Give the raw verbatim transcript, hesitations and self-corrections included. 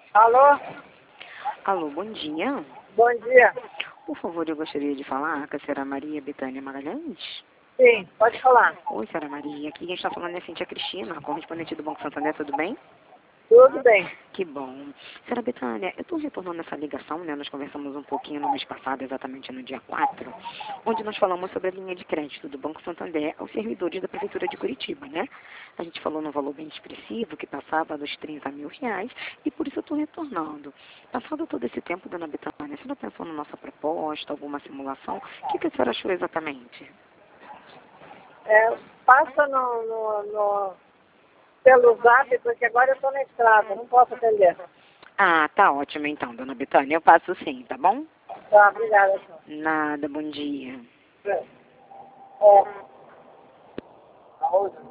Alô? Alô, bom dia. Bom dia. Por favor, eu gostaria de falar com a senhora Maria Bethânia Magalhães. Sim, pode falar. Oi, senhora Maria. Aqui quem está falando é a Cintia Cristina, correspondente do Banco Santander, tudo bem? Tudo bem. Que bom. Senhora Bethânia, eu estou retornando essa ligação, né? Nós conversamos um pouquinho no mês passado, exatamente no dia quatro, onde nós falamos sobre a linha de crédito do Banco Santander aos servidores da Prefeitura de Curitiba, né? A gente falou num valor bem expressivo, que passava dos trinta mil reais, e por isso eu estou retornando. Passado todo esse tempo, dona Bethânia, a senhora pensou na nossa proposta, alguma simulação? O que, que a senhora achou exatamente? É, passa no, no, no, pelo zap, porque agora eu estou na estrada, não posso atender. Ah, tá ótimo então, dona Bethânia. Eu passo sim, tá bom? Tá, obrigada. Nada, bom dia. É.